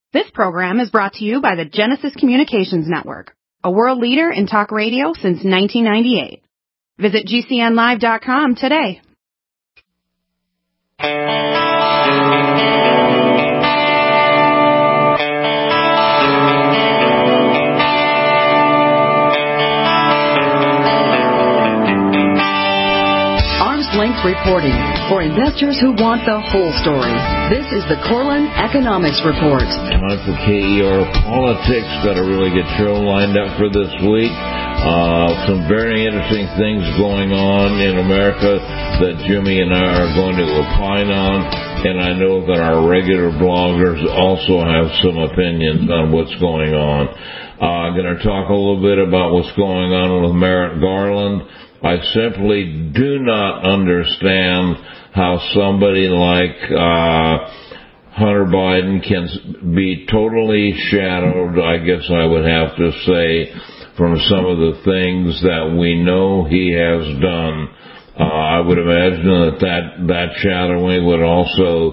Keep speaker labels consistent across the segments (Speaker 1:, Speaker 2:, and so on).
Speaker 1: This program is brought to you by the Genesis Communications Network, a world leader in talk radio since 1998. Visit GCNlive.com today.
Speaker 2: Length reporting for investors who want the whole story. This is the Corlin Economics Report.
Speaker 3: Time for KER Politics. Got a really good show lined up for this week. Some very interesting things going on in America that Jimmy and I are going to opine on. And I know that our regular bloggers also have some opinions on what's going on. I'm going to talk a little bit about what's going on with Merrick Garland. I simply do not understand how somebody like Hunter Biden can be totally shadowed, I guess I would have to say, from some of the things that we know he has done. I would imagine that shadowing would also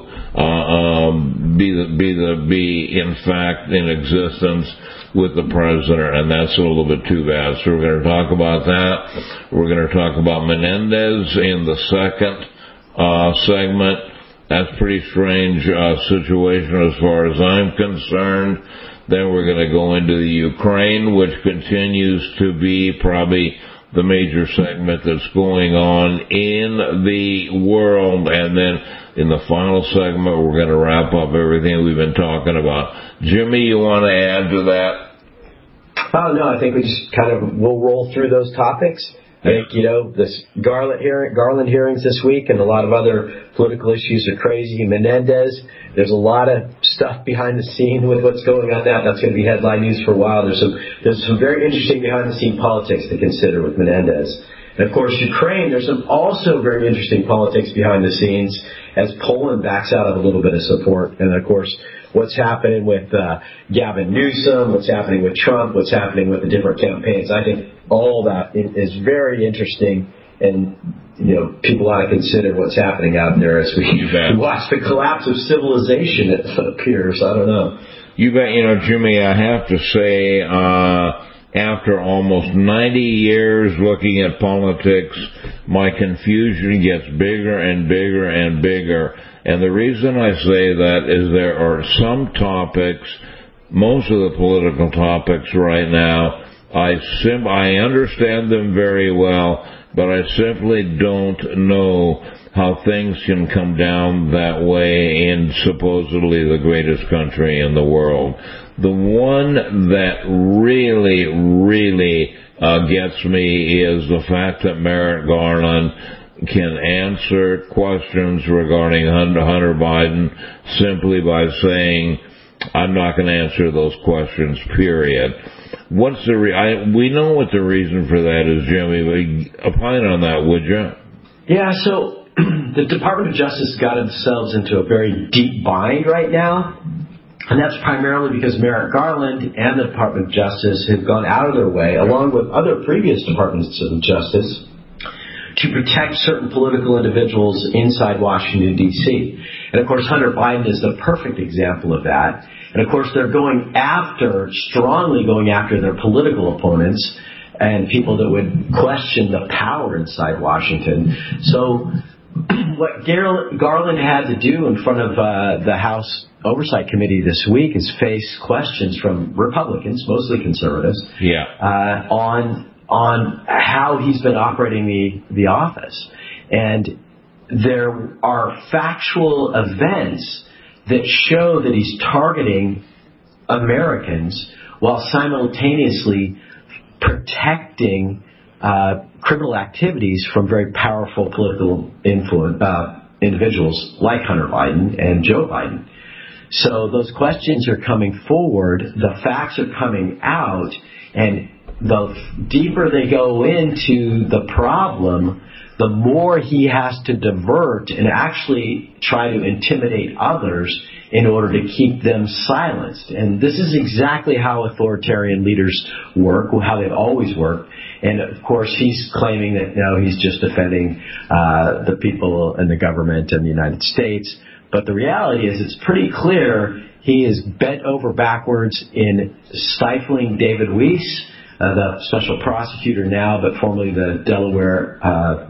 Speaker 3: be in fact in existence with the president, and that's a little bit too bad. So we're going to talk about that. We're going to talk about Menendez in the second segment. That's a pretty strange situation as far as I'm concerned. Then we're going to go into the Ukraine, which continues to be probably the major segment that's going on in the world. And then in the final segment, we're going to wrap up everything we've been talking about. Jimmy, you want to add to that?
Speaker 4: Oh, no, I think we just we'll roll through those topics. I think, this Garland hearings this week and a lot of other political issues are crazy. Menendez, there's a lot of stuff behind the scene with what's going on now. That's going to be headline news for a while. There's some very interesting behind the scene politics to consider with Menendez. And of course, Ukraine, there's some also very interesting politics behind the scenes as Poland backs out of a little bit of support. And of course, what's happening with Gavin Newsom, what's happening with Trump, what's happening with the different campaigns. I think all that is very interesting, and people ought to consider what's happening out there as we watch the collapse of civilization, it appears. I don't know.
Speaker 3: You bet. Jimmy, I have to say, after almost 90 years looking at politics, my confusion gets bigger and bigger and bigger. And the reason I say that is there are some topics, most of the political topics right now, I understand them very well, but I simply don't know how things can come down that way in supposedly the greatest country in the world. The one that really, really gets me is the fact that Merrick Garland can answer questions regarding Hunter Biden simply by saying, I'm not going to answer those questions, period. We know what the reason for that is, Jimmy, but opine on that, would you?
Speaker 4: Yeah, so the Department of Justice got themselves into a very deep bind right now, and that's primarily because Merrick Garland and the Department of Justice have gone out of their way, along with other previous Departments of Justice, to protect certain political individuals inside Washington, D.C. And, of course, Hunter Biden is the perfect example of that. And, of course, they're strongly going after their political opponents and people that would question the power inside Washington. So what Garland had to do in front of the House Oversight Committee this week is face questions from Republicans, mostly conservatives, on how he's been operating the office. And there are factual events that show that he's targeting Americans while simultaneously protecting criminal activities from very powerful political individuals like Hunter Biden and Joe Biden. So those questions are coming forward, the facts are coming out, and the deeper they go into the problem, the more he has to divert and actually try to intimidate others in order to keep them silenced. And this is exactly how authoritarian leaders work, how they've always worked. And, of course, he's claiming that, he's just defending the people and the government and the United States. But the reality is it's pretty clear He is bent over backwards in stifling David Weiss, the special prosecutor now, but formerly the Delaware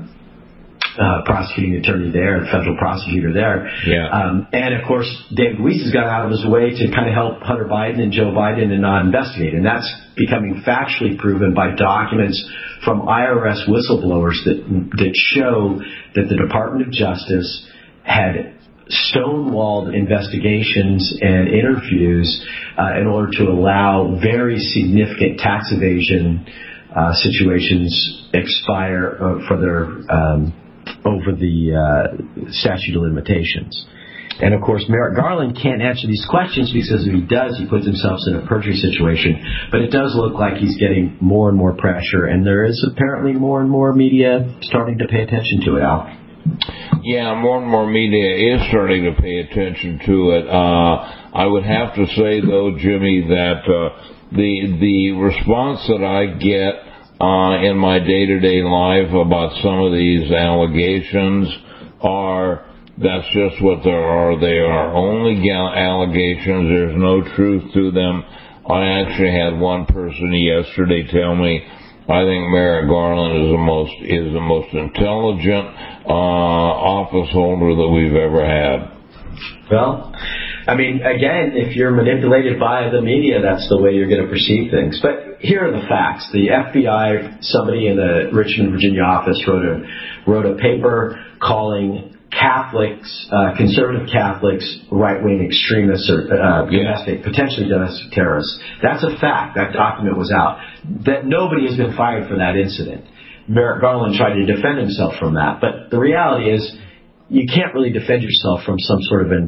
Speaker 4: prosecuting attorney there, federal prosecutor there.
Speaker 3: Yeah.
Speaker 4: And, of course, David Weiss has gone out of his way to kind of help Hunter Biden and Joe Biden and not investigate. And that's becoming factually proven by documents from IRS whistleblowers that show that the Department of Justice had stonewalled investigations and interviews in order to allow very significant tax evasion situations expire for their over the statute of limitations. And, of course, Merrick Garland can't answer these questions because if he does, he puts himself in a perjury situation. But it does look like he's getting more and more pressure, and there is apparently more and more media starting to pay attention to it, Al.
Speaker 3: Yeah, more and more media is starting to pay attention to it. I would have to say, though, Jimmy, that the response that I get in my day-to-day life about some of these allegations that's just what there are. They are only allegations. There's no truth to them. I actually had one person yesterday tell me, I think Merrick Garland is the most intelligent office holder that we've ever had. Well,
Speaker 4: I mean, again, if you're manipulated by the media, that's the way you're going to perceive things. But here are the facts. The FBI, somebody in the Richmond, Virginia office wrote a paper calling Catholics, conservative Catholics, right-wing extremists or potentially domestic terrorists. That's a fact. That document was out. That nobody has been fired for that incident. Merrick Garland tried to defend himself from that. But the reality is, you can't really defend yourself from some sort of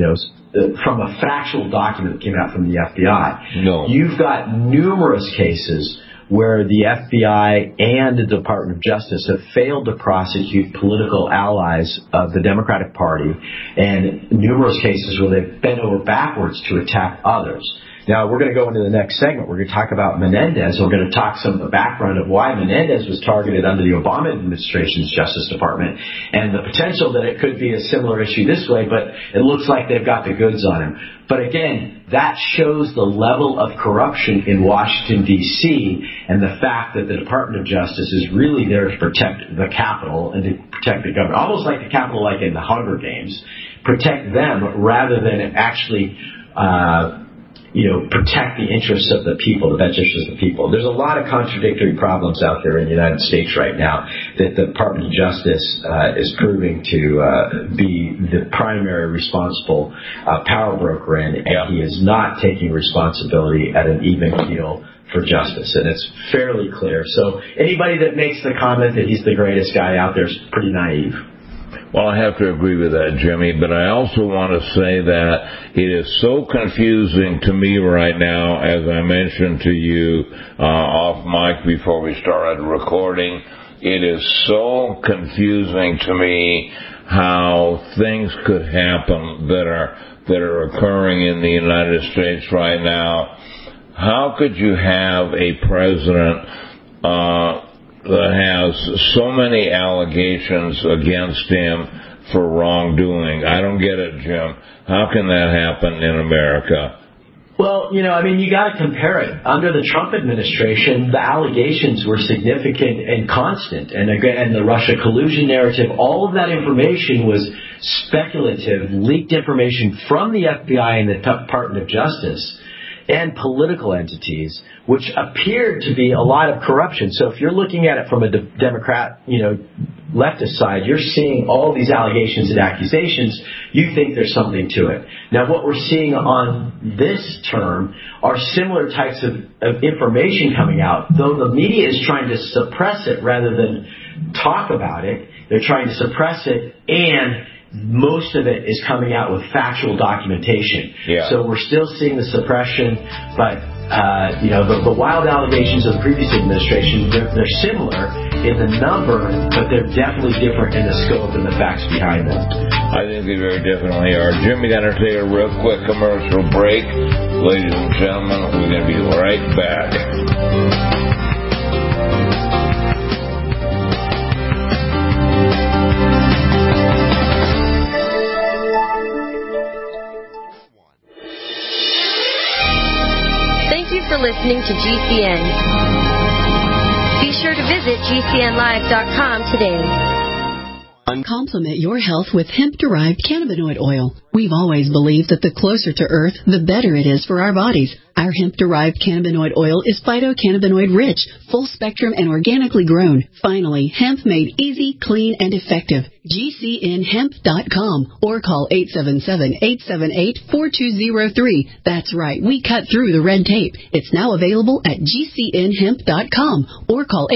Speaker 4: from a factual document that came out from the FBI.
Speaker 3: No.
Speaker 4: You've got numerous cases where the FBI and the Department of Justice have failed to prosecute political allies of the Democratic Party, and numerous cases where they've bent over backwards to attack others. Now, we're going to go into the next segment. We're going to talk about Menendez. We're going to talk some of the background of why Menendez was targeted under the Obama administration's Justice Department and the potential that it could be a similar issue this way, but it looks like they've got the goods on him. But again, that shows the level of corruption in Washington, D.C., and the fact that the Department of Justice is really there to protect the Capitol and to protect the government, almost like the Capitol, like in the Hunger Games, protect them rather than actually protect the interests of the people, the best interests of the people. There's a lot of contradictory problems out there in the United States right now that the Department of Justice is proving to be the primary responsible power broker in, and he is not taking responsibility at an even keel for justice, and it's fairly clear. So anybody that makes the comment that he's the greatest guy out there is pretty naive.
Speaker 3: Well, I have to agree with that, Jimmy, but I also want to say that it is so confusing to me right now, as I mentioned to you off mic before we started recording. It is so confusing to me how things could happen that are occurring in the United States right now. How could you have a president that has so many allegations against him for wrongdoing? I don't get it, Jim. How can that happen in America?
Speaker 4: Well, you got to compare it. Under the Trump administration, the allegations were significant and constant. And again, the Russia collusion narrative, all of that information was speculative, leaked information from the FBI and the Department of Justice and political entities, which appeared to be a lot of corruption. So if you're looking at it from a Democrat, leftist side, you're seeing all these allegations and accusations. You think there's something to it. Now, what we're seeing on this term are similar types of information coming out, though the media is trying to suppress it rather than talk about it. They're trying to suppress it, and most of it is coming out with factual documentation.
Speaker 3: Yeah.
Speaker 4: So we're still seeing the suppression, but the wild allegations of the previous administration, they're similar in the number, but they're definitely different in the scope and the facts behind them.
Speaker 3: I think they very definitely are. Jimmy, got to take a real quick commercial break. Ladies and gentlemen, we're going to be right back.
Speaker 5: for listening to GCN. Be sure to visit GCNlive.com today.
Speaker 2: Complement your health with hemp-derived cannabinoid oil. We've always believed that the closer to Earth, the better it is for our bodies. Our hemp-derived cannabinoid oil is phytocannabinoid-rich, full-spectrum, and organically grown. Finally, hemp made easy, clean, and effective. GCNhemp.com or call 877-878-4203. That's right, we cut through the red tape. It's now available at GCNhemp.com or call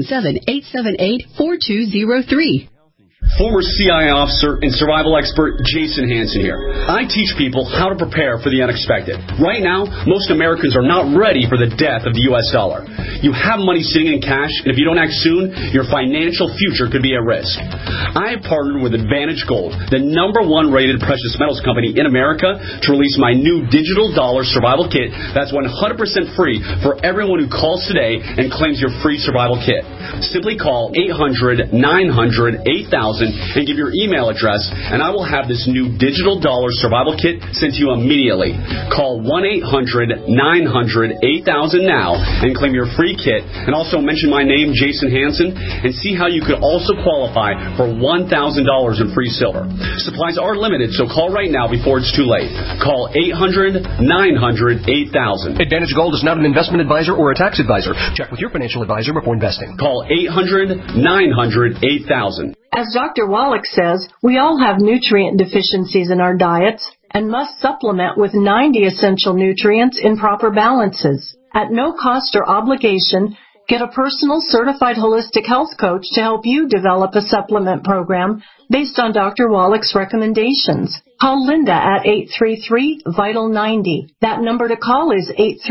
Speaker 2: 877-878-4203.
Speaker 6: Former CIA officer and survival expert Jason Hansen here. I teach people how to prepare for the unexpected. Right now, most Americans are not ready for the death of the U.S. dollar. You have money sitting in cash, and if you don't act soon, your financial future could be at risk. I have partnered with Advantage Gold, the #1 rated precious metals company in America, to release my new digital dollar survival kit that's 100% free for everyone who calls today and claims your free survival kit. Simply call 800-900-8000 and give your email address, and I will have this new digital dollar survival kit sent to you immediately. Call 1-800-900-8000 now and claim your free kit, and also mention my name, Jason Hansen, and see how you could also qualify for $1,000 in free silver. Supplies are limited, so call right now before it's too late. Call 800-900-8000.
Speaker 7: Advantage Gold is not an investment advisor or a tax advisor. Check with your financial advisor before investing.
Speaker 6: Call 800-900-8000.
Speaker 8: As Dr. Wallach says, we all have nutrient deficiencies in our diets and must supplement with 90 essential nutrients in proper balances. At no cost or obligation, get a personal certified holistic health coach to help you develop a supplement program based on Dr. Wallach's recommendations. Call Linda at 833-VITAL-90. That number to call is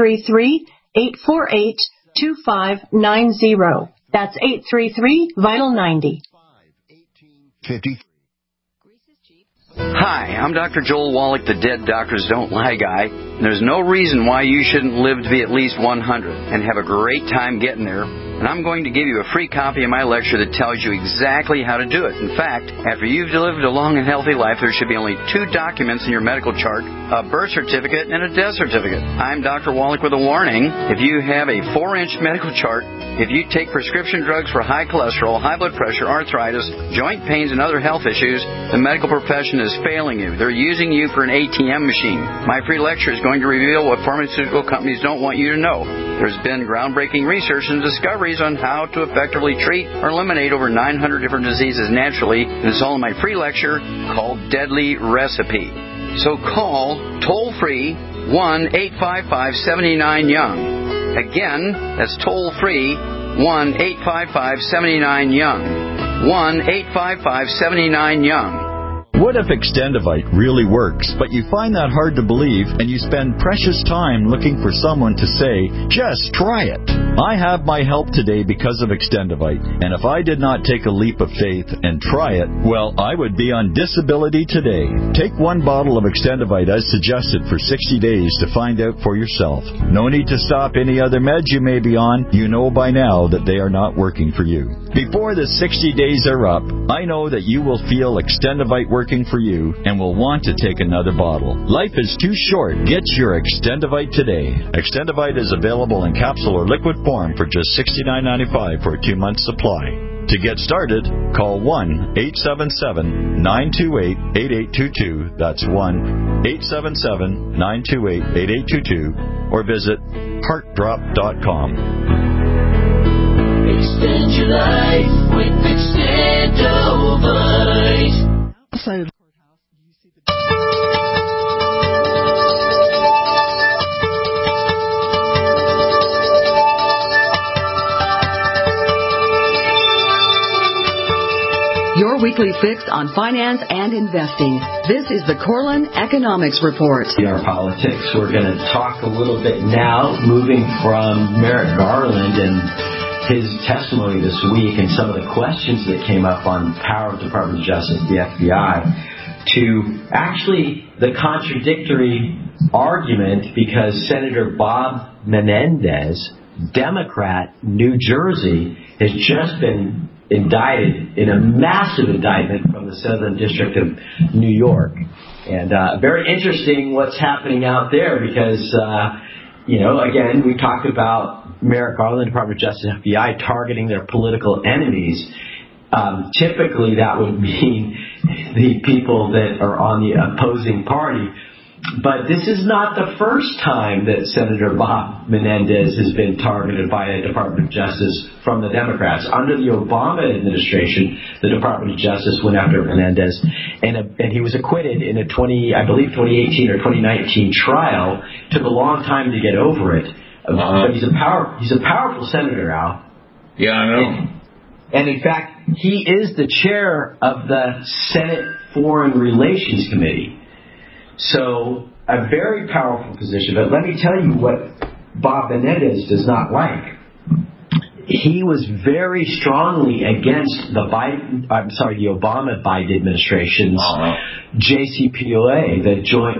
Speaker 8: 833-848-2590. That's 833-VITAL-90.
Speaker 9: Hi, I'm Dr. Joel Wallach, the Dead Doctors Don't Lie guy. There's no reason why you shouldn't live to be at least 100 and have a great time getting there. And I'm going to give you a free copy of my lecture that tells you exactly how to do it. In fact, after you've lived a long and healthy life, there should be only 2 documents in your medical chart, a birth certificate and a death certificate. I'm Dr. Wallach with a warning. If you have a 4-inch medical chart, if you take prescription drugs for high cholesterol, high blood pressure, arthritis, joint pains, and other health issues, the medical profession is failing you. They're using you for an ATM machine. My free lecture is going to reveal what pharmaceutical companies don't want you to know. There's been groundbreaking research and discoveries on how to effectively treat or eliminate over 900 different diseases naturally, and it's all in my free lecture called Deadly Recipe. So call toll-free 1-855-79-YOUNG. Again, that's toll-free 1-855-79-YOUNG. 1-855-79-YOUNG.
Speaker 10: What if Extendivite really works, but you find that hard to believe and you spend precious time looking for someone to say, just try it? I have my help today because of Extendivite, and if I did not take a leap of faith and try it, well, I would be on disability today. Take 1 bottle of Extendivite as suggested for 60 days to find out for yourself. No need to stop any other meds you may be on. You know by now that they are not working for you. Before the 60 days are up, I know that you will feel Extendivite working for you and will want to take another bottle. Life is too short. Get your Extendivite today. Extendivite is available in capsule or liquid form for just $69.95 for a 2-month supply. To get started, call 1-877-928-8822. That's 1-877-928-8822. Or visit heartdrop.com.
Speaker 11: Extend your life with Extendivite.
Speaker 2: So your weekly fix on finance and investing. This is the Corlin Economics Report.
Speaker 4: Our politics. We're going to talk a little bit now, moving from Merrick Garland and his testimony this week and some of the questions that came up on power of Department of Justice, the FBI, to actually the contradictory argument because Senator Bob Menendez, Democrat, New Jersey, has just been indicted in a massive indictment from the Southern District of New York. And very interesting what's happening out there because again, we talked about Merrick Garland, Department of Justice, FBI, targeting their political enemies. Typically, that would mean the people that are on the opposing party. But this is not the first time that Senator Bob Menendez has been targeted by a Department of Justice from the Democrats. Under the Obama administration, the Department of Justice went after Menendez, and he was acquitted in a 2018 or 2019 trial. Took a long time to get over it, but he's a powerful senator, Al.
Speaker 3: Yeah, I know.
Speaker 4: And in fact, he is the chair of the Senate Foreign Relations Committee. So, a very powerful position. But let me tell you what Bob Menendez does not like. He was very strongly against the Obama-Biden administration's JCPOA,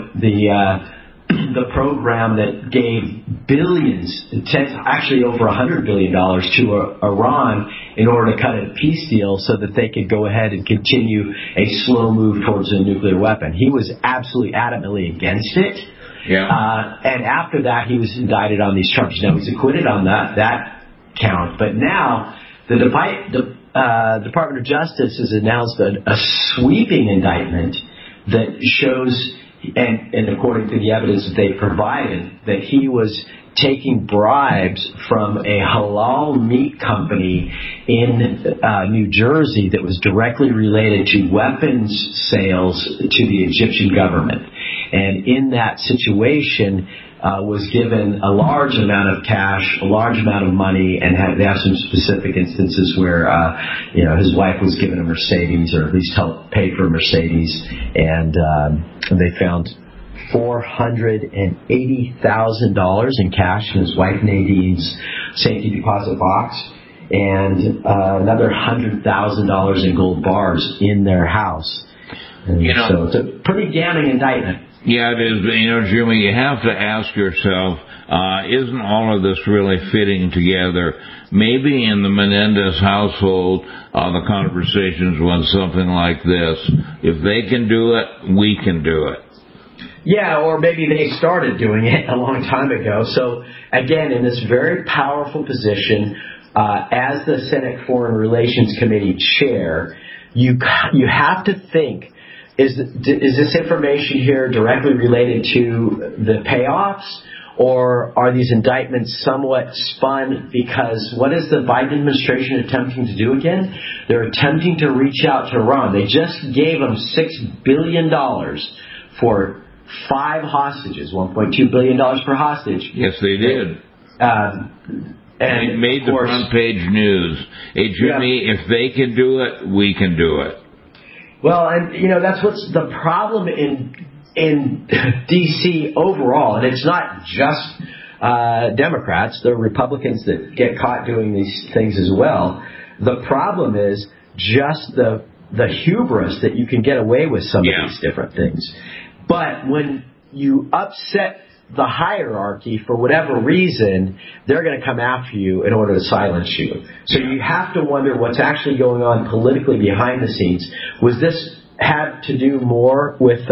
Speaker 4: the program that gave billions, actually over $100 billion to Iran in order to cut a peace deal so that they could go ahead and continue a slow move towards a nuclear weapon. He was absolutely adamantly against it.
Speaker 3: Yeah.
Speaker 4: And after that, he was indicted on these charges. Now, he's acquitted on that count. But now, the Department of Justice has announced a sweeping indictment that shows, and according to the evidence that they provided, that he was taking bribes from a halal meat company in New Jersey that was directly related to weapons sales to the Egyptian government. And in that situation, was given a large amount of cash, a large amount of money, and they have some specific instances where, his wife was given a Mercedes, or at least helped pay for a Mercedes, and they found $480,000 in cash in his wife Nadine's safety deposit box, and another $100,000 in gold bars in their house. And so it's a pretty damning indictment.
Speaker 3: Yeah, it is. Jimmy, you have to ask yourself, isn't all of this really fitting together? Maybe in the Menendez household, the conversations went something like this: if they can do it, we can do it.
Speaker 4: Yeah, or maybe they started doing it a long time ago. So, again, in this very powerful position, as the Senate Foreign Relations Committee chair, you have to think, is this information here directly related to the payoffs, or are these indictments somewhat spun? Because what is the Biden administration attempting to do again? They're attempting to reach out to Iran. They just gave them $6 billion for 5 hostages, $1.2 billion per hostage.
Speaker 3: Yes, they did. And it made the front page news. Hey, Jimmy, if they can do it, we can do it.
Speaker 4: Well, and that's what's the problem in D.C. overall, and it's not just Democrats. There are Republicans that get caught doing these things as well. The problem is just the hubris that you can get away with some of these different things. But when you upset the hierarchy for whatever reason, they're going to come after you in order to silence you. So you have to wonder what's actually going on politically behind the scenes. Was this had to do more with,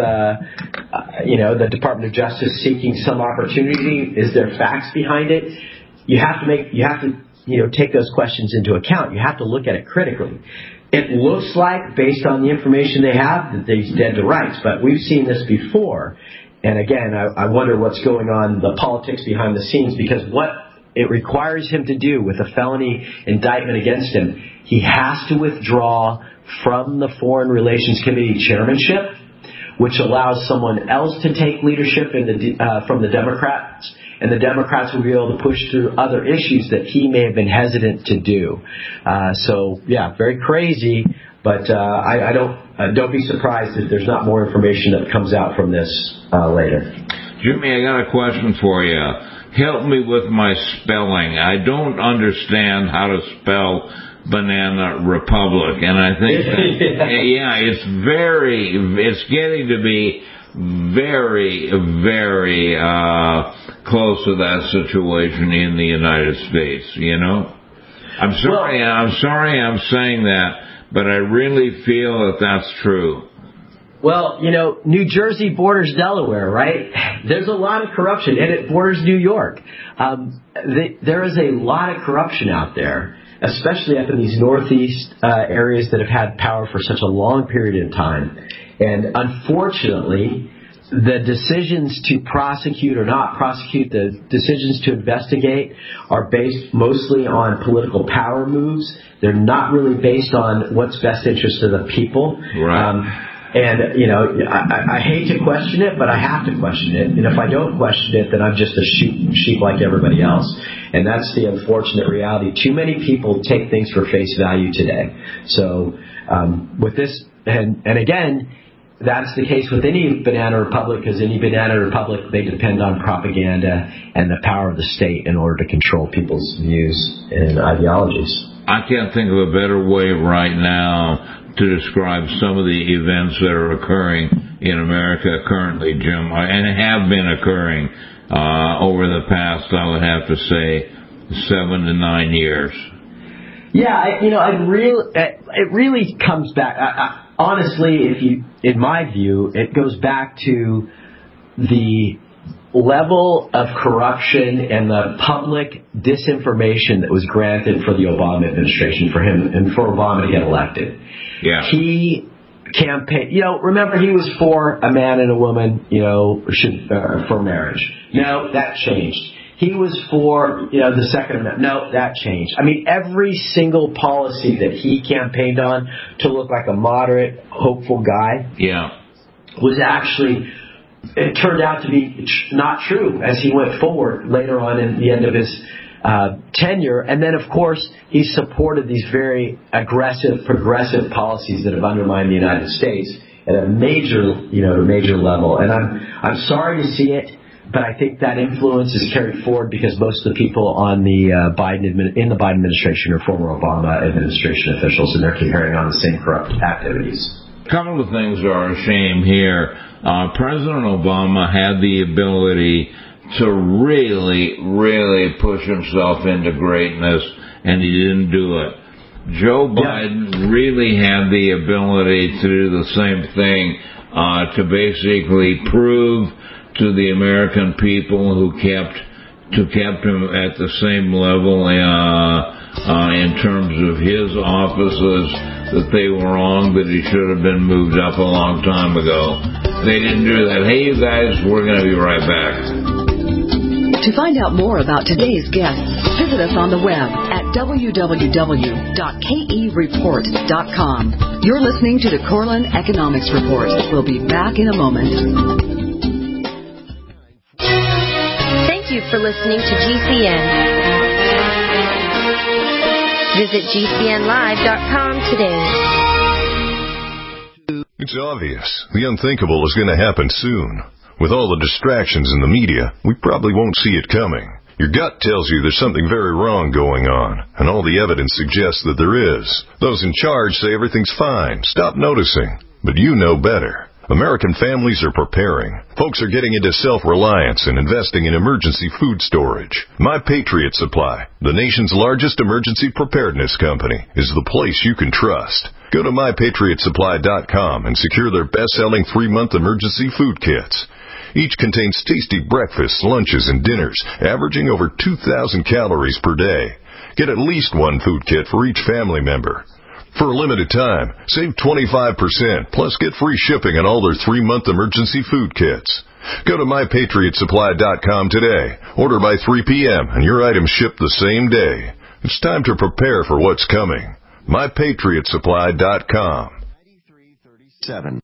Speaker 4: the Department of Justice seeking some opportunity? Is there facts behind it? You have to take those questions into account. You have to look at it critically. It looks like, based on the information they have, that he's dead to rights. But we've seen this before. And again, I wonder what's going on, the politics behind the scenes, because what it requires him to do with a felony indictment against him, he has to withdraw from the Foreign Relations Committee chairmanship, which allows someone else to take leadership from the Democrats, and the Democrats will be able to push through other issues that he may have been hesitant to do. Very crazy, but I don't be surprised if there's not more information that comes out from this later.
Speaker 3: Jimmy, I got a question for you. Help me with my spelling. I don't understand how to spell Banana Republic, and I think that, it's getting to be very, very close to that situation in the United States, I'm sorry I'm saying that, but I really feel that that's true.
Speaker 4: Well, New Jersey borders Delaware, right? There's a lot of corruption, and it borders New York. There is a lot of corruption out there, especially up in these northeast areas that have had power for such a long period of time. And unfortunately, the decisions to prosecute or not prosecute, the decisions to investigate are based mostly on political power moves. They're not really based on what's best interest of the people.
Speaker 3: Right.
Speaker 4: I hate to question it, but I have to question it. And if I don't question it, then I'm just a sheep like everybody else. And that's the unfortunate reality. Too many people take things for face value today. So with this, and again, that's the case with any banana republic, because any banana republic, they depend on propaganda and the power of the state in order to control people's views and ideologies.
Speaker 3: I can't think of a better way right now to describe some of the events that are occurring in America currently, Jim, and have been occurring over the past, I would have to say, 7 to 9 years.
Speaker 4: Yeah, it really comes back. Honestly, in my view, it goes back to the level of corruption and the public disinformation that was granted for the Obama administration, for him and for Obama to get elected.
Speaker 3: Yeah.
Speaker 4: He campaigned, remember he was for a man and a woman, for marriage. No, that changed. He was for, the Second Amendment. No, that changed. I mean, every single policy that he campaigned on to look like a moderate, hopeful guy, was actually, it turned out to be not true as he went forward later on in the end of his tenure. And then, of course, he supported these very aggressive, progressive policies that have undermined the United States at a major level. And I'm sorry to see it, but I think that influence is carried forward because most of the people on the Biden administration are former Obama administration officials, and they're carrying on the same corrupt activities.
Speaker 3: A couple of things are a shame here. President Obama had the ability to really, really push himself into greatness, and he didn't do it. Joe Biden really had the ability to do the same thing, to basically prove to the American people who kept him at the same level in terms of his offices, that they were wrong, that he should have been moved up a long time ago. They didn't do that. Hey, you guys, we're going to be right back.
Speaker 2: To find out more about today's guests, visit us on the web at www.kereport.com. You're listening to the Corlin Economics Report. We'll be back in a moment.
Speaker 5: Thank you for listening to GCN. Visit GCNlive.com today.
Speaker 12: It's obvious. The unthinkable is going to happen soon. With all the distractions in the media, we probably won't see it coming. Your gut tells you there's something very wrong going on, and all the evidence suggests that there is. Those in charge say everything's fine. Stop noticing. But you know better. American families are preparing. Folks are getting into self-reliance and investing in emergency food storage. My Patriot Supply, the nation's largest emergency preparedness company, is the place you can trust. Go to MyPatriotSupply.com and secure their best-selling 3-month emergency food kits. Each contains tasty breakfasts, lunches, and dinners, averaging over 2,000 calories per day. Get at least one food kit for each family member. For a limited time, save 25%, plus get free shipping on all their 3-month emergency food kits. Go to MyPatriotSupply.com today. Order by 3 p.m. and your items ship the same day. It's time to prepare for what's coming. MyPatriotSupply.com. 9337.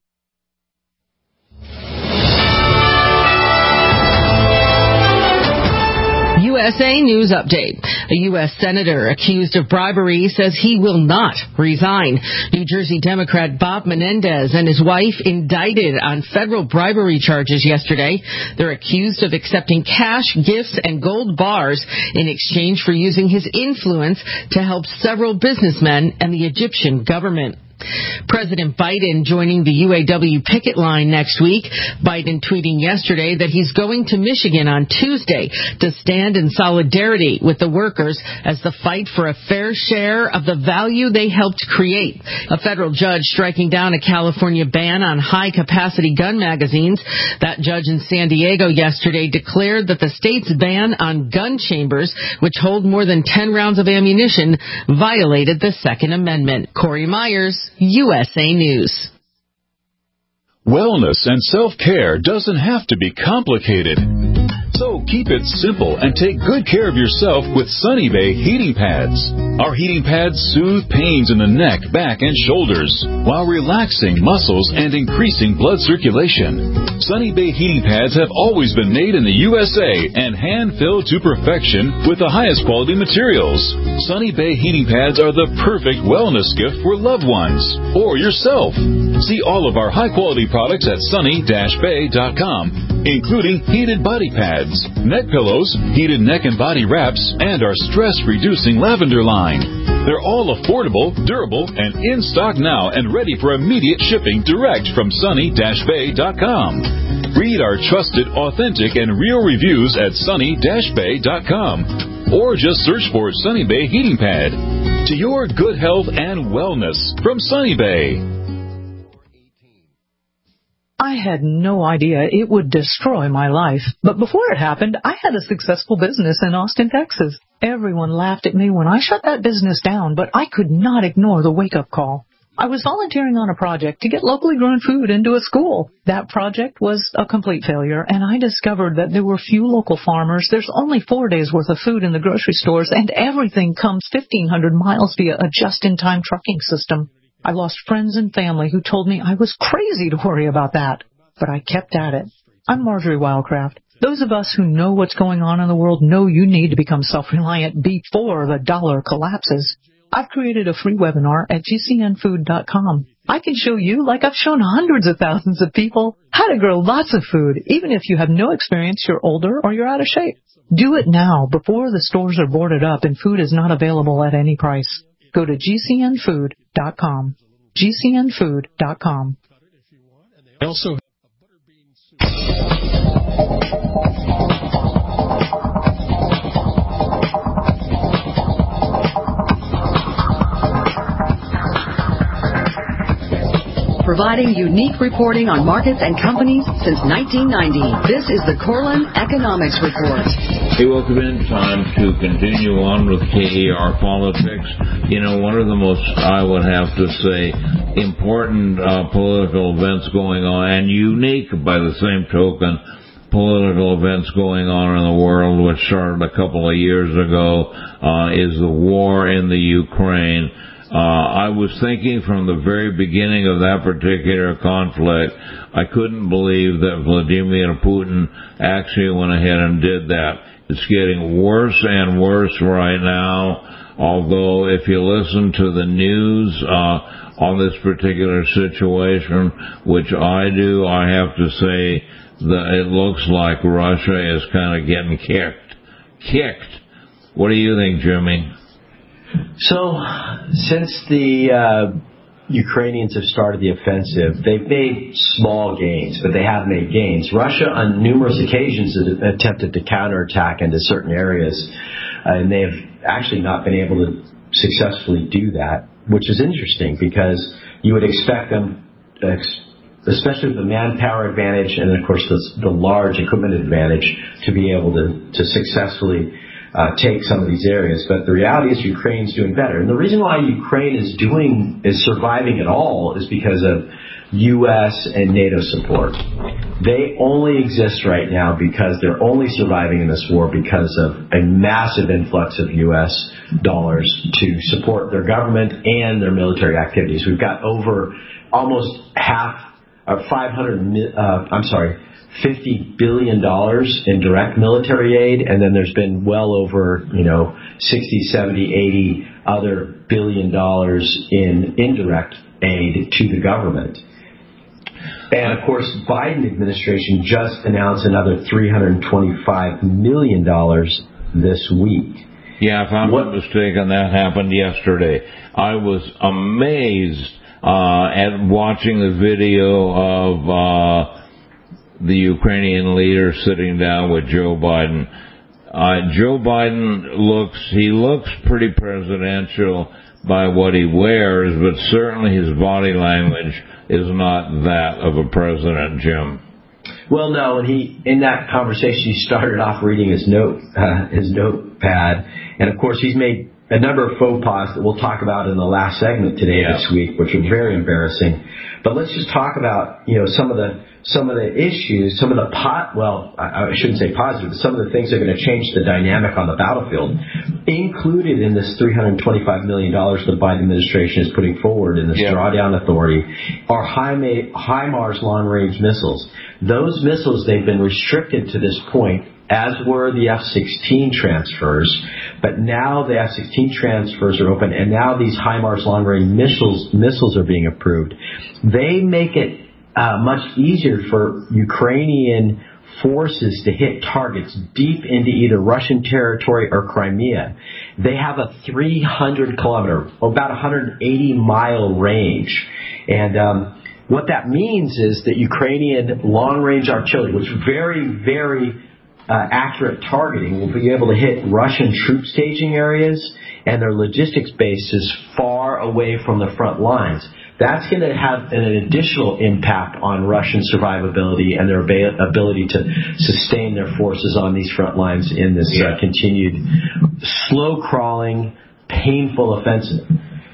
Speaker 13: USA News Update. A U.S. senator accused of bribery says he will not resign. New Jersey Democrat Bob Menendez and his wife indicted on federal bribery charges yesterday. They're accused of accepting cash, gifts, and gold bars in exchange for using his influence to help several businessmen and the Egyptian government. President Biden joining the UAW picket line next week. Biden tweeting yesterday that he's going to Michigan on Tuesday to stand in solidarity with the workers as the fight for a fair share of the value they helped create. A federal judge striking down a California ban on high-capacity gun magazines. That judge in San Diego yesterday declared that the state's ban on gun chambers, which hold more than 10 rounds of ammunition, violated the Second Amendment. Corey Myers, USA News.
Speaker 14: Wellness and self-care doesn't have to be complicated. So keep it simple and take good care of yourself with Sunny Bay heating pads. Our heating pads soothe pains in the neck, back, and shoulders while relaxing muscles and increasing blood circulation. Sunny Bay heating pads have always been made in the USA and hand-filled to perfection with the highest quality materials. Sunny Bay heating pads are the perfect wellness gift for loved ones or yourself. See all of our high-quality products at sunny-bay.com, including heated body pads, neck pillows, heated neck and body wraps, and our stress-reducing lavender line. They're all affordable, durable, and in stock now and ready for immediate shipping direct from sunny-bay.com. Read our trusted, authentic, and real reviews at sunny-bay.com or just search for Sunny Bay Heating Pad. To your good health and wellness from Sunny Bay.
Speaker 15: I had no idea it would destroy my life. But before it happened, I had a successful business in Austin, Texas. Everyone laughed at me when I shut that business down, but I could not ignore the wake-up call. I was volunteering on a project to get locally grown food into a school. That project was a complete failure, and I discovered that there were few local farmers. There's only 4 days' worth of food in the grocery stores, and everything comes 1,500 miles via a just-in-time trucking system. I lost friends and family who told me I was crazy to worry about that. But I kept at it. I'm Marjorie Wildcraft. Those of us who know what's going on in the world know you need to become self-reliant before the dollar collapses. I've created a free webinar at gcnfood.com. I can show you, like I've shown hundreds of thousands of people, how to grow lots of food, even if you have no experience, you're older, or you're out of shape. Do it now, before the stores are boarded up and food is not available at any price. Go to gcnfood.com. gcnfood.com.
Speaker 14: Also,
Speaker 2: providing unique reporting on markets and companies since 1990. This is the Corlin Economics Report.
Speaker 3: Hey, welcome in. Time to continue on with KER Politics. You know, one of the most, I would have to say, important political events going on, and unique by the same token, political events going on in the world, which started a couple of years ago, is the war in the Ukraine. I was thinking from the very beginning of that particular conflict, I couldn't believe that Vladimir Putin actually went ahead and did that. It's getting worse and worse right now, although if you listen to the news on this particular situation, which I do, I have to say that it looks like Russia is kind of getting kicked. What do you think, Jimmy?
Speaker 4: So, since the Ukrainians have started the offensive, they've made small gains, but they have made gains. Russia, on numerous occasions, has attempted to counterattack into certain areas, and they have actually not been able to successfully do that, which is interesting because you would expect them, especially with the manpower advantage and, of course, the large equipment advantage, to be able to successfully take some of these areas. But the reality is Ukraine's doing better. And the reason why Ukraine is surviving at all is because of U.S. and NATO support. They only exist right now because they're only surviving in this war because of a massive influx of U.S. dollars to support their government and their military activities. We've got over almost $50 billion in direct military aid, and then there's been well over, 60, 70, 80 other $1 billion in indirect aid to the government. And, of course, Biden administration just announced another $325 million this week.
Speaker 3: Yeah, if I'm not mistaken, that happened yesterday. I was amazed and watching the video of the Ukrainian leader sitting down with Joe Biden. Joe Biden looks pretty presidential by what he wears, but certainly his body language is not that of a president, Jim.
Speaker 4: Well, no, and in that conversation, he started off reading his notepad, and of course, he's made a number of faux pas that we'll talk about in the last segment today this week, which are very embarrassing. But let's just talk about some of the issues, some of the I shouldn't say positive, but some of the things that are going to change the dynamic on the battlefield. Included in this $325 million the Biden administration is putting forward in this drawdown authority are HIMARS long-range missiles. Those missiles, they've been restricted to this point, as were the F-16 transfers, but now the F-16 transfers are open, and now these HIMARS long-range missiles are being approved. They make it much easier for Ukrainian forces to hit targets deep into either Russian territory or Crimea. They have a 300-kilometer, about 180-mile range, and what that means is that Ukrainian long-range artillery, which is very, very accurate targeting, will be able to hit Russian troop staging areas and their logistics bases far away from the front lines. That's going to have an additional impact on Russian survivability and their ability to sustain their forces on these front lines in this continued slow-crawling, painful offensive.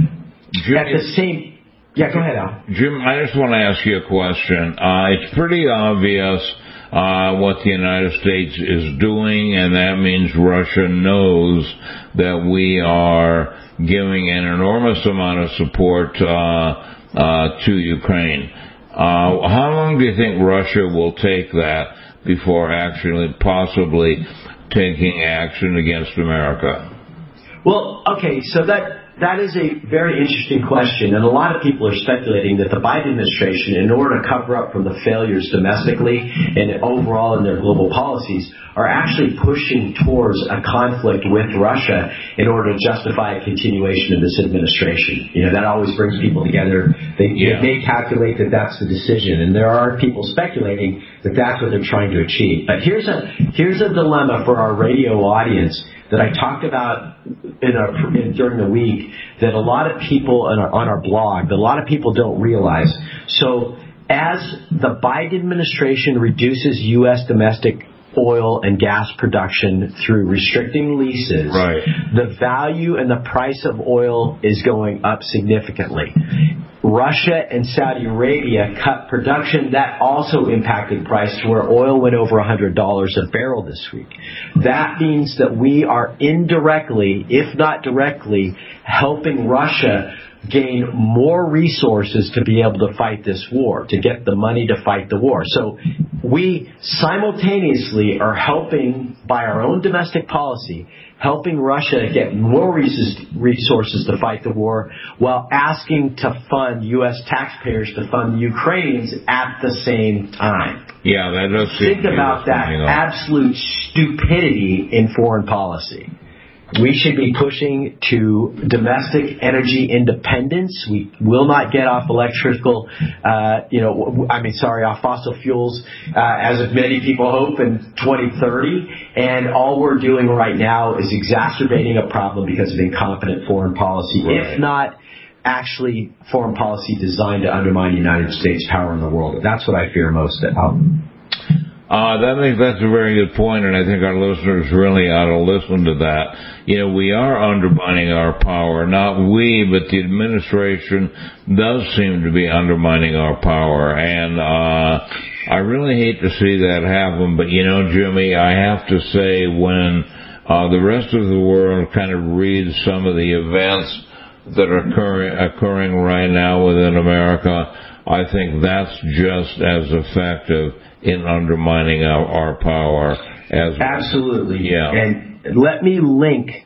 Speaker 4: Go ahead, Al.
Speaker 3: Jim, I just want to ask you a question. It's pretty obvious what the United States is doing, and that means Russia knows that we are giving an enormous amount of support to Ukraine. How long do you think Russia will take that before actually possibly taking action against America?
Speaker 4: Well, okay, so that is a very interesting question, and a lot of people are speculating that the Biden administration, in order to cover up from the failures domestically and overall in their global policies, are actually pushing towards a conflict with Russia in order to justify a continuation of this administration. That always brings people together. They may calculate that that's the decision, and there are people speculating that that's what they're trying to achieve. But here's a dilemma for our radio audience that I talked about during the week, that a lot of people on our blog, that a lot of people don't realize. So as the Biden administration reduces U.S. domestic oil and gas production through restricting leases, the value and the price of oil is going up significantly. Russia and Saudi Arabia cut production. That also impacted price to where oil went over $100 a barrel this week. That means that we are indirectly, if not directly, helping Russia gain more resources to be able to fight this war, to get the money to fight the war. So we simultaneously are helping, by our own domestic policy, helping Russia get more resources to fight the war while asking to fund U.S. taxpayers to fund the Ukrainians at the same time.
Speaker 3: Yeah, that does seem.
Speaker 4: Think about that absolute stupidity in foreign policy. We should be pushing to domestic energy independence. We will not get off off fossil fuels, as many people hope, in 2030. And all we're doing right now is exacerbating a problem because of incompetent foreign policy, if not actually foreign policy designed to undermine the United States' power in the world. That's what I fear most about.
Speaker 3: That's a very good point, and I think our listeners really ought to listen to that. We are undermining our power. Not we, but the administration does seem to be undermining our power, and I really hate to see that happen. But, Jimmy, I have to say, when the rest of the world kind of reads some of the events that are occurring right now within America, I think that's just as effective in undermining our power as
Speaker 4: absolutely.
Speaker 3: Yeah.
Speaker 4: And let me link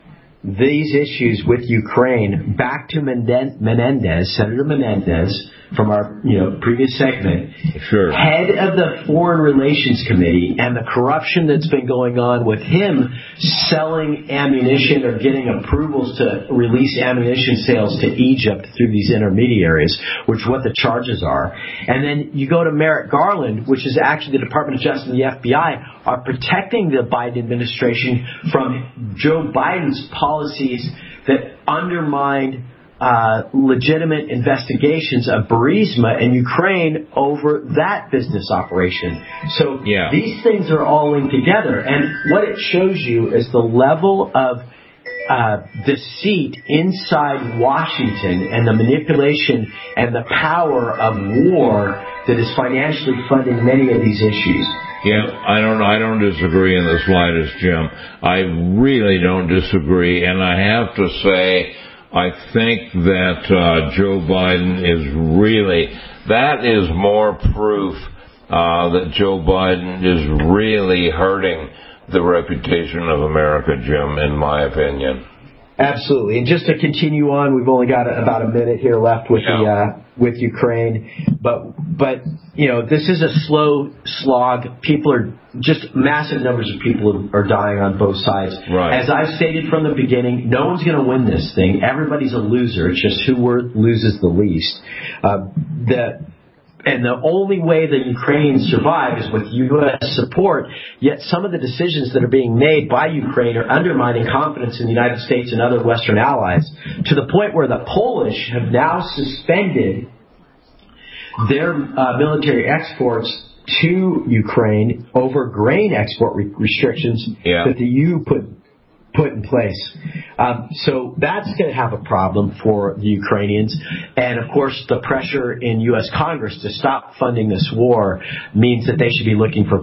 Speaker 4: these issues with Ukraine back to Menendez, Senator Menendez, from our previous segment,
Speaker 3: sure,
Speaker 4: head of the Foreign Relations Committee, and the corruption that's been going on with him selling ammunition or getting approvals to release ammunition sales to Egypt through these intermediaries, which is what the charges are. And then you go to Merrick Garland, which is actually the Department of Justice and the FBI, are protecting the Biden administration from Joe Biden's policies that undermined legitimate investigations of Burisma and Ukraine over that business operation. So these things are all linked together. And what it shows you is the level of deceit inside Washington and the manipulation and the power of war that is financially funding many of these issues.
Speaker 3: Yeah, I don't disagree in the slightest, Jim. I really don't disagree, and I have to say, I think that Joe Biden that is more proof that Joe Biden is really hurting the reputation of America, Jim, in my opinion.
Speaker 4: Absolutely. And just to continue on, we've only got about a minute here left with with Ukraine. But this is a slow slog. People are just massive numbers of people are dying on both sides.
Speaker 3: Right.
Speaker 4: As I've stated from the beginning, no one's going to win this thing. Everybody's a loser. It's just who loses the least. And the only way the Ukrainians survive is with U.S. support, yet some of the decisions that are being made by Ukraine are undermining confidence in the United States and other Western allies, to the point where the Polish have now suspended their military exports to Ukraine over grain export restrictions that the EU put in place. So that's going to have a problem for the Ukrainians. And, of course, the pressure in U.S. Congress to stop funding this war means that they should be looking for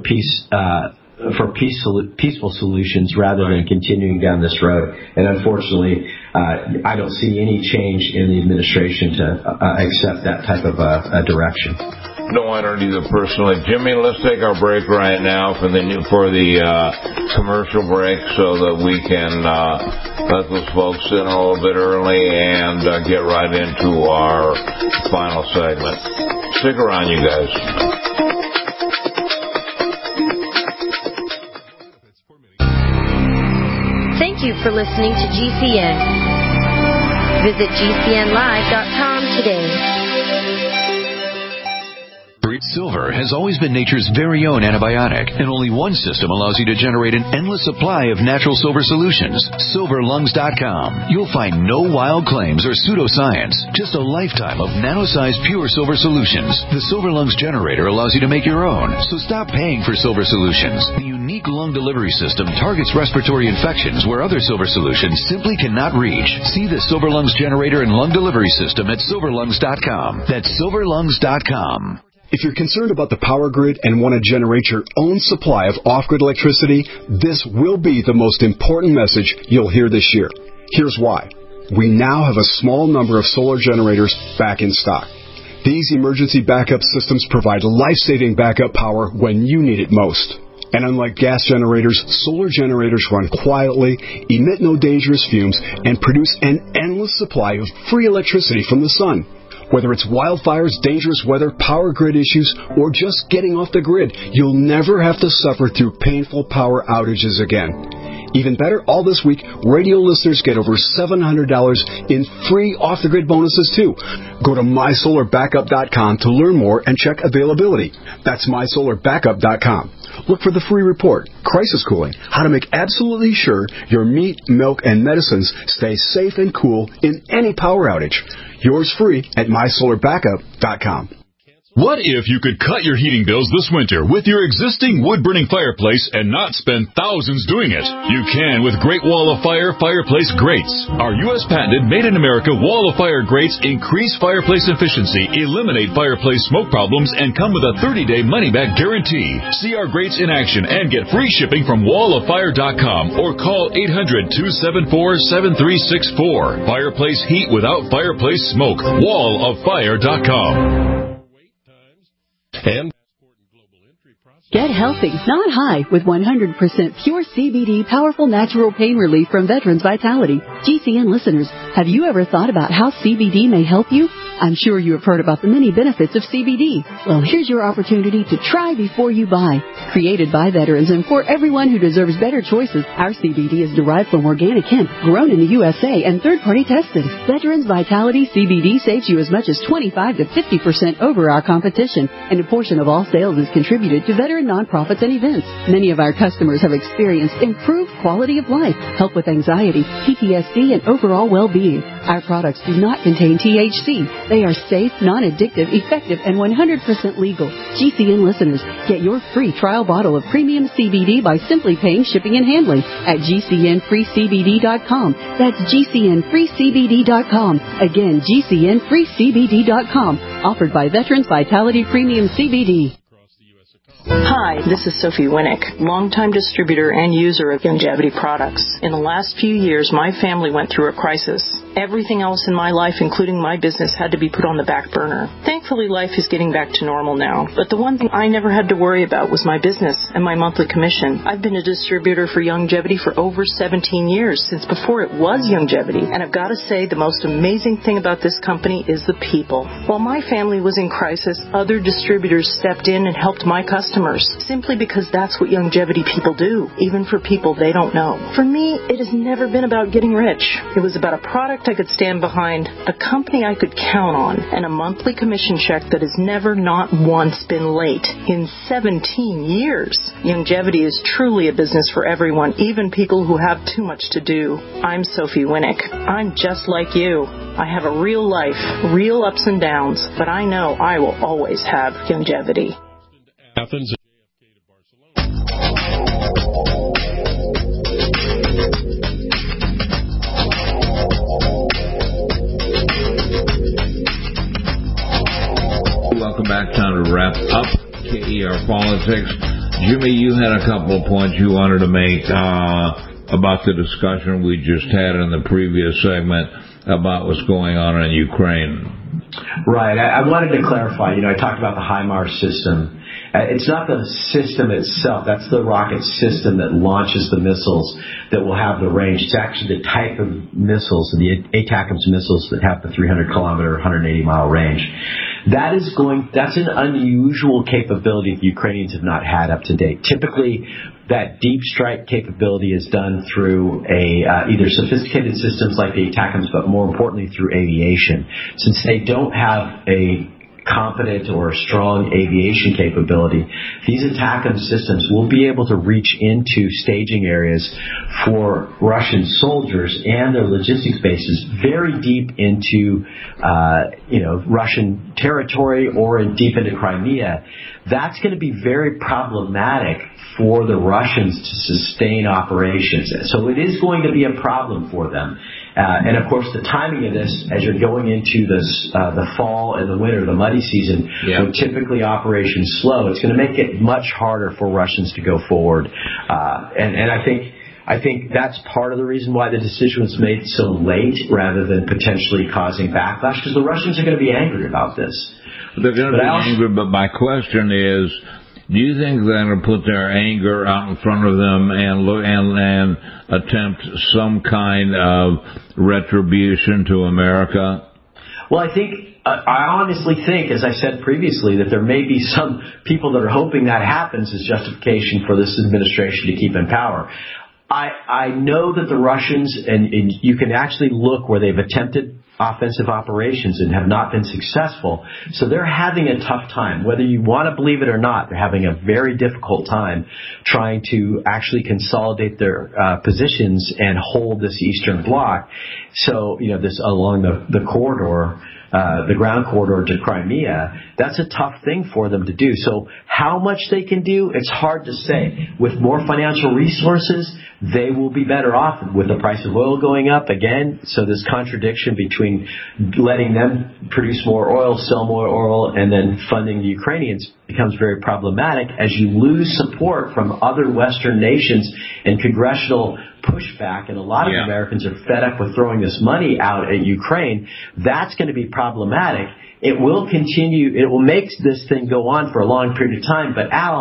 Speaker 4: peaceful solutions rather than continuing down this road. And, unfortunately, I don't see any change in the administration to accept that type of direction.
Speaker 3: No, I don't either personally. Jimmy, let's take our break right now for the commercial break so that we can let those folks in a little bit early and get right into our final segment. Stick around, you guys.
Speaker 5: Thank you for listening to GCN. Visit GCNlive.com today.
Speaker 16: Silver has always been nature's very own antibiotic, and only one system allows you to generate an endless supply of natural silver solutions. SilverLungs.com. You'll find no wild claims or pseudoscience, just a lifetime of nano-sized pure silver solutions. The Silver Lungs generator allows you to make your own, so stop paying for silver solutions. The unique lung delivery system targets respiratory infections where other silver solutions simply cannot reach. See the Silver Lungs generator and lung delivery system at SilverLungs.com. That's SilverLungs.com.
Speaker 17: If you're concerned about the power grid and want to generate your own supply of off-grid electricity, this will be the most important message you'll hear this year. Here's why. We now have a small number of solar generators back in stock. These emergency backup systems provide life-saving backup power when you need it most. And unlike gas generators, solar generators run quietly, emit no dangerous fumes, and produce an endless supply of free electricity from the sun. Whether it's wildfires, dangerous weather, power grid issues, or just getting off the grid, you'll never have to suffer through painful power outages again. Even better, all this week, radio listeners get over $700 in free off-the-grid bonuses, too. Go to MySolarBackup.com to learn more and check availability. That's MySolarBackup.com. Look for the free report, Crisis Cooling, how to make absolutely sure your meat, milk, and medicines stay safe and cool in any power outage. Yours free at MySolarBackup.com.
Speaker 14: What if you could cut your heating bills this winter with your existing wood-burning fireplace and not spend thousands doing it? You can with Great Wall of Fire fireplace grates. Our U.S.-patented, made-in-America Wall of Fire grates increase fireplace efficiency, eliminate fireplace smoke problems, and come with a 30-day money-back guarantee. See our grates in action and get free shipping from walloffire.com or call 800-274-7364. Fireplace heat without fireplace smoke. Walloffire.com.
Speaker 18: And
Speaker 2: Get healthy, not high, with 100% pure CBD powerful natural pain relief from Veterans Vitality. GCN listeners, have you ever thought about how CBD may help you? I'm sure you have heard about the many benefits of CBD. Well, here's your opportunity to try before you buy. Created by veterans and for everyone who deserves better choices, our CBD is derived from organic hemp, grown in the USA, and third-party tested. Veterans Vitality CBD saves you as much as 25 to 50% over our competition, and a portion of all sales is contributed to veteran nonprofits and events. Many of our customers have experienced improved quality of life, help with anxiety, PTSD, and overall well-being. Our products do not contain THC. They are safe, non-addictive, effective, and 100% legal. GCN listeners, get your free trial bottle of premium CBD by simply paying shipping and handling at GCNFreeCBD.com. That's GCNFreeCBD.com. Again, GCNFreeCBD.com. Offered by Veterans Vitality Premium CBD.
Speaker 8: Hi, this is Sophie Winnick, longtime distributor and user of Youngevity products. In the last few years, my family went through a crisis. Everything else in my life, including my business, had to be put on the back burner. Thankfully, life is getting back to normal now, but the one thing I never had to worry about was my business and my monthly commission. I've been a distributor for Youngevity for over 17 years, since before it was Youngevity, and I've got to say the most amazing thing about this company is the people. While my family was in crisis, other distributors stepped in and helped my customers, simply because that's what Youngevity people do, even for people they don't know. For me, it has never been about getting rich. It was about a product I could stand behind, a company I could count on, and a monthly commission check that has never, not once, been late in 17 years. Youngevity is truly a business for everyone, even people who have too much to do. I'm Sophie Winnick. I'm just like you. I have a real life, real ups and downs, but I know I will always have Youngevity.
Speaker 14: Athens.
Speaker 3: Welcome back. Time to wrap up KER Politics. Jimmy, you had a couple of points you wanted to make about the discussion we just had in the previous segment about what's going on in Ukraine.
Speaker 4: Right. I wanted to clarify. I talked about the HIMARS system. It's not the system itself. That's the rocket system that launches the missiles that will have the range. It's actually the type of missiles, the ATACMS missiles that have the 300-kilometer, 180-mile range. That's an unusual capability the Ukrainians have not had up to date. Typically, that deep strike capability is done through either sophisticated systems like the ATACMS, but more importantly through aviation. Since they don't have a competent or strong aviation capability, these ATACMS systems will be able to reach into staging areas for Russian soldiers and their logistics bases very deep into Russian territory or deep into Crimea. That's going to be very problematic for the Russians to sustain operations. So it is going to be a problem for them. And of course, the timing of this, as you're going into the fall and the winter, the muddy season, when typically operations slow, it's going to make it much harder for Russians to go forward. And I think that's part of the reason why the decision was made so late, rather than potentially causing backlash, because the Russians are going to be angry about this.
Speaker 3: They're going to be angry, but my question is, do you think they're going to put their anger out in front of them and attempt some kind of retribution to America?
Speaker 4: Well, I honestly think, as I said previously, that there may be some people that are hoping that happens as justification for this administration to keep in power. I know that the Russians, and you can actually look where they've attempted offensive operations and have not been successful. So they're having a tough time. Whether you want to believe it or not, they're having a very difficult time trying to actually consolidate their positions and hold this eastern bloc. So, this along the corridor, the ground corridor to Crimea, that's a tough thing for them to do. So how much they can do, it's hard to say. With more financial resources, they will be better off with the price of oil going up again. So this contradiction between letting them produce more oil, sell more oil, and then funding the Ukrainians becomes very problematic as you lose support from other Western nations and congressional pushback, and a lot of Americans are fed up with throwing this money out at Ukraine. That's going to be problematic. It will continue. It will make this thing go on for a long period of time. But Al,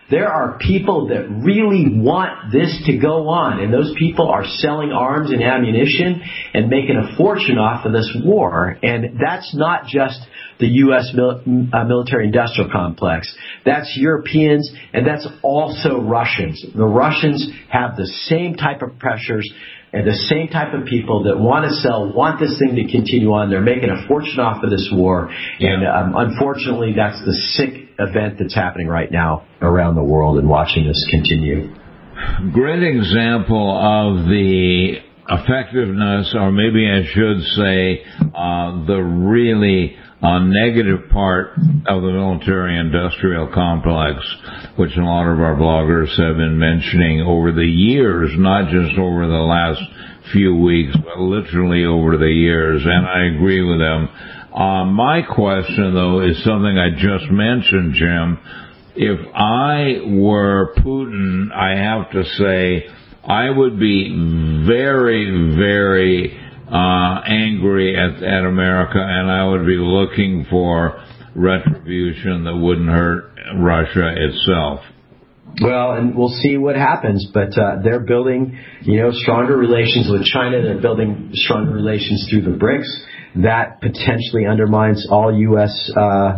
Speaker 4: there are people that really want this to go on, and those people are selling arms and ammunition and making a fortune off of this war. And that's not just the U.S. military-industrial complex. That's Europeans, and that's also Russians. The Russians have the same type of pressures and the same type of people that want to sell, want this thing to continue on. They're making a fortune off of this war. And unfortunately, that's the sick event that's happening right now around the world and watching this continue.
Speaker 3: Great example of the effectiveness, or maybe I should say the really negative part of the military-industrial complex, which a lot of our bloggers have been mentioning over the years, not just over the last few weeks, but literally over the years, and I agree with them. My question, though, is something I just mentioned, Jim. If I were Putin, I have to say I would be very, very angry at America, and I would be looking for retribution that wouldn't hurt Russia itself.
Speaker 4: Well, and we'll see what happens, but they're building, stronger relations with China. They're building stronger relations through the BRICS. That potentially undermines all U.S.,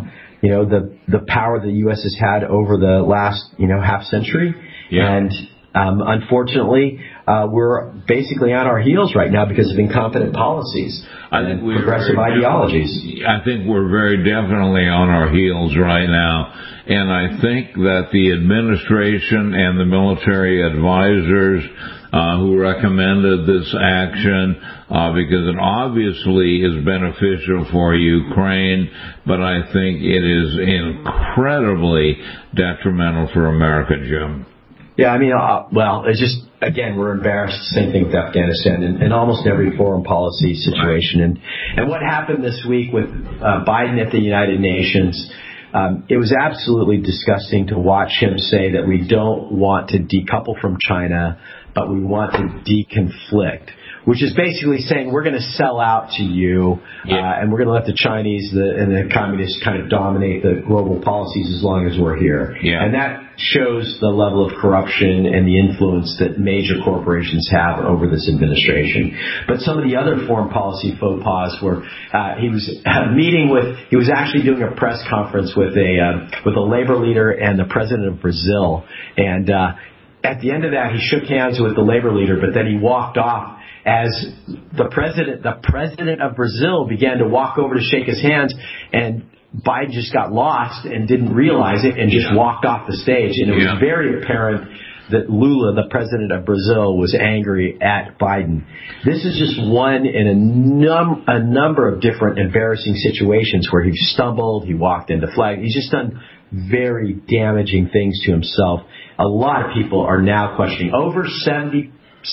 Speaker 4: the power the U.S. has had over the last, half century. Yeah. And unfortunately, we're basically on our heels right now because of incompetent policies and progressive ideologies.
Speaker 3: I think we're very definitely on our heels right now. And I think that the administration and the military advisors who recommended this action, because it obviously is beneficial for Ukraine, but I think it is incredibly detrimental for America, Jim.
Speaker 4: Yeah, I mean, it's just, again, we're embarrassed. Same thing with Afghanistan and almost every foreign policy situation. And what happened this week with Biden at the United Nations, it was absolutely disgusting to watch him say that we don't want to decouple from China, but we want to deconflict, which is basically saying we're going to sell out to you, and we're going to let the Chinese and the communists kind of dominate the global policies as long as we're here. Yeah. And that shows the level of corruption and the influence that major corporations have over this administration. But some of the other foreign policy faux pas were he was actually doing a press conference with a labor leader and the president of Brazil, and at the end of that he shook hands with the labor leader, but then he walked off as the president of Brazil began to walk over to shake his hands, and Biden just got lost and didn't realize it and just walked off the stage. And it was very apparent that Lula, the president of Brazil, was angry at Biden. This is just one in a number of different embarrassing situations where he stumbled, he walked into flag. He's just done very damaging things to himself. A lot of people are now questioning. Over 77%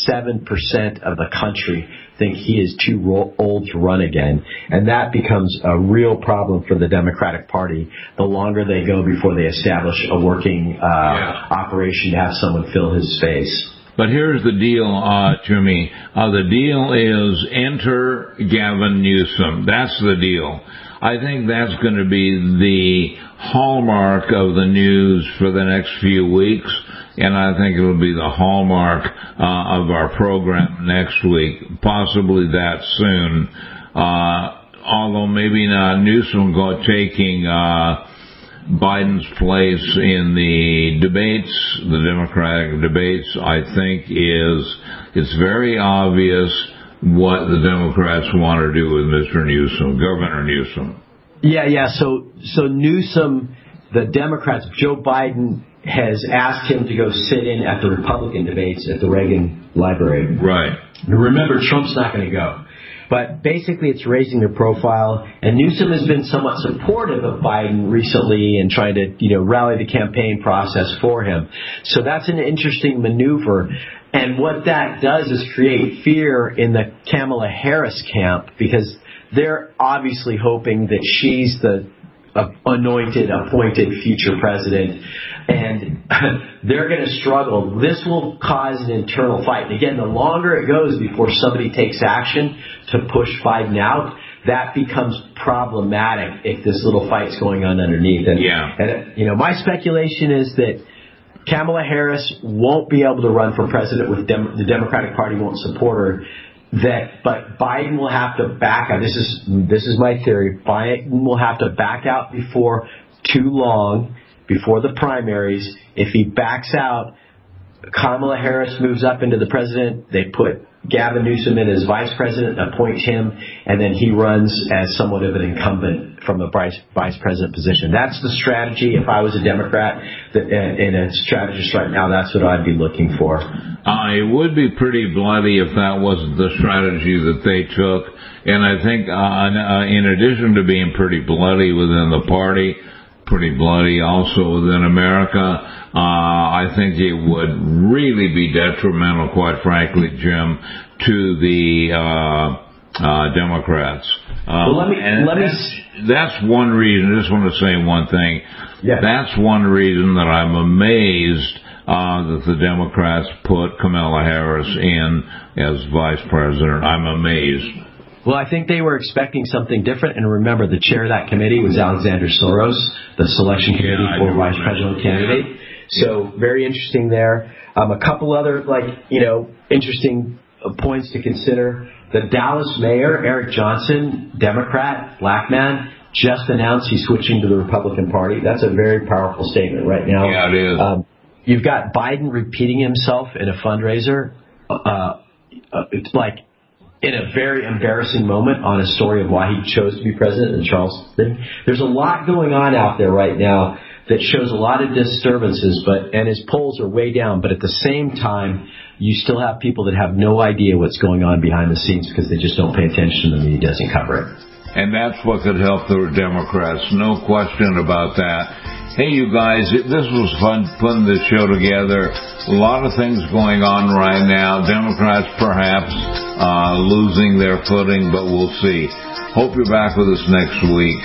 Speaker 4: of the country think he is too old to run again. And that becomes a real problem for the Democratic Party the longer they go before they establish a working operation to have someone fill his space.
Speaker 3: But here's the deal, Jimmy. The deal is enter Gavin Newsom. That's the deal. I think that's going to be the hallmark of the news for the next few weeks, and I think it'll be the hallmark of our program next week, possibly that soon. Although maybe not Newsom taking Biden's place in the debates, the Democratic debates, I think it's very obvious what the Democrats want to do with Mr. Newsom, Governor Newsom.
Speaker 4: Yeah. So Newsom, the Democrats, Joe Biden has asked him to go sit in at the Republican debates at the Reagan Library.
Speaker 3: Right.
Speaker 4: Remember, Trump's not going to go. But basically it's raising their profile. And Newsom has been somewhat supportive of Biden recently and trying to, rally the campaign process for him. So that's an interesting maneuver. And what that does is create fear in the Kamala Harris camp, because they're obviously hoping that she's the appointed future president, and they're going to struggle. This will cause an internal fight. And again, the longer it goes before somebody takes action to push Biden out, that becomes problematic if this little fight's going on underneath. And my speculation is that Kamala Harris won't be able to run for president with the Democratic Party won't support her. But Biden will have to back out. This is my theory. Biden will have to back out before too long, before the primaries. If he backs out, Kamala Harris moves up into the president. They put Gavin Newsom in as vice president, appoint him, and then he runs as somewhat of an incumbent from the vice president position. That's the strategy. If I was a Democrat and a strategist right now, that's what I'd be looking for.
Speaker 3: It would be pretty bloody if that wasn't the strategy that they took. And I think in addition to being pretty bloody within the party, pretty bloody also within America, I think it would really be detrimental, quite frankly, Jim, to the Democrats. That's one reason. I just want to say one thing. Yeah. That's one reason that I'm amazed that the Democrats put Kamala Harris in as vice president. I'm amazed.
Speaker 4: Well, I think they were expecting something different. And remember, the chair of that committee was Alexander Soros, the selection committee for vice presidential candidate. So very interesting there. A couple other, interesting points to consider. The Dallas mayor, Eric Johnson, Democrat, black man, just announced he's switching to the Republican Party. That's a very powerful statement right now.
Speaker 3: Yeah, it is.
Speaker 4: You've got Biden repeating himself in a fundraiser. It's like in a very embarrassing moment on a story of why he chose to be president in Charleston. There's a lot going on out there right now that shows a lot of disturbances, and his polls are way down. But at the same time, you still have people that have no idea what's going on behind the scenes because they just don't pay attention and the media doesn't cover it.
Speaker 3: And that's what could help the Democrats, no question about that. Hey, you guys, this was fun putting this show together. A lot of things going on right now. Democrats perhaps losing their footing, but we'll see. Hope you're back with us next week.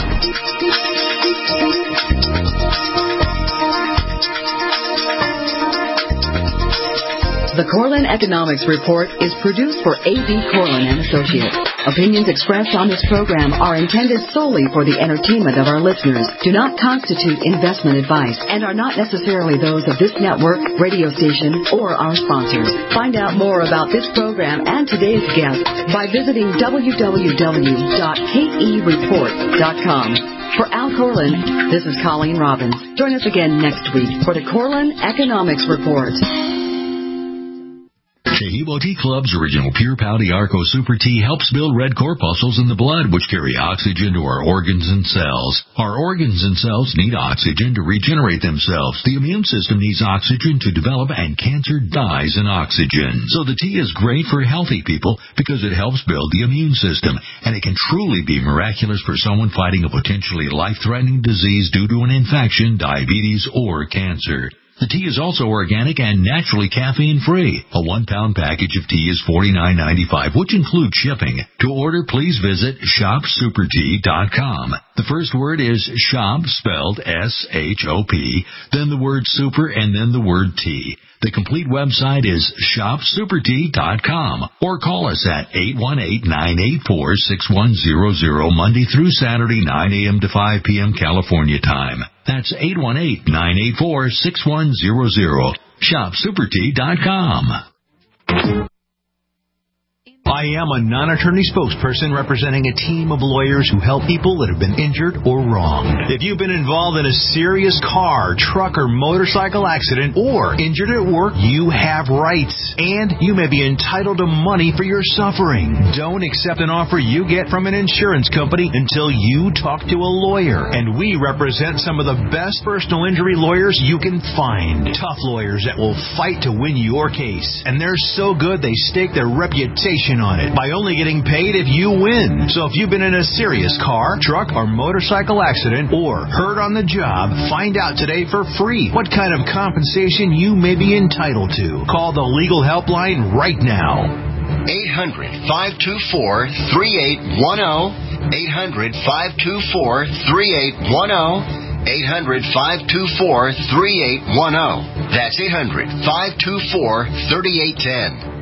Speaker 2: The Corlin Economics Report is produced for A.B. Corlin and Associates. Opinions expressed on this program are intended solely for the entertainment of our listeners, do not constitute investment advice, and are not necessarily those of this network, radio station, or our sponsors. Find out more about this program and today's guest by visiting www.kereport.com. For Al Corlin, this is Colleen Robbins. Join us again next week for the Corlin Economics Report.
Speaker 16: Chehibo Tea Club's original Pure Pau Arco Super Tea helps build red corpuscles in the blood, which carry oxygen to our organs and cells. Our organs and cells need oxygen to regenerate themselves. The immune system needs oxygen to develop, and cancer dies in oxygen. So the tea is great for healthy people because it helps build the immune system, and it can truly be miraculous for someone fighting a potentially life-threatening disease due to an infection, diabetes, or cancer. The tea is also organic and naturally caffeine-free. A 1-pound package of tea is $49.95, which includes shipping. To order, please visit shopsupertea.com. The first word is shop, spelled S-H-O-P, then the word super, and then the word tea. The complete website is shopsupertea.com, or call us at 818-984-6100 Monday through Saturday, 9 a.m. to 5 p.m. California time. That's 818-984-6100. shopsupertea.com.
Speaker 18: I am a non-attorney spokesperson representing a team of lawyers who help people that have been injured or wronged. If you've been involved in a serious car, truck, or motorcycle accident, or injured at work, you have rights, and you may be entitled to money for your suffering. Don't accept an offer you get from an insurance company until you talk to a lawyer, and we represent some of the best personal injury lawyers you can find. Tough lawyers that will fight to win your case, and they're so good they stake their reputation on it by only getting paid if you win. So if you've been in a serious car, truck, or motorcycle accident, or hurt on the job, find out today for free what kind of compensation you may be entitled to. Call the legal helpline right now.
Speaker 19: 800-524-3810. 800-524-3810. 800-524-3810. That's 800-524-3810.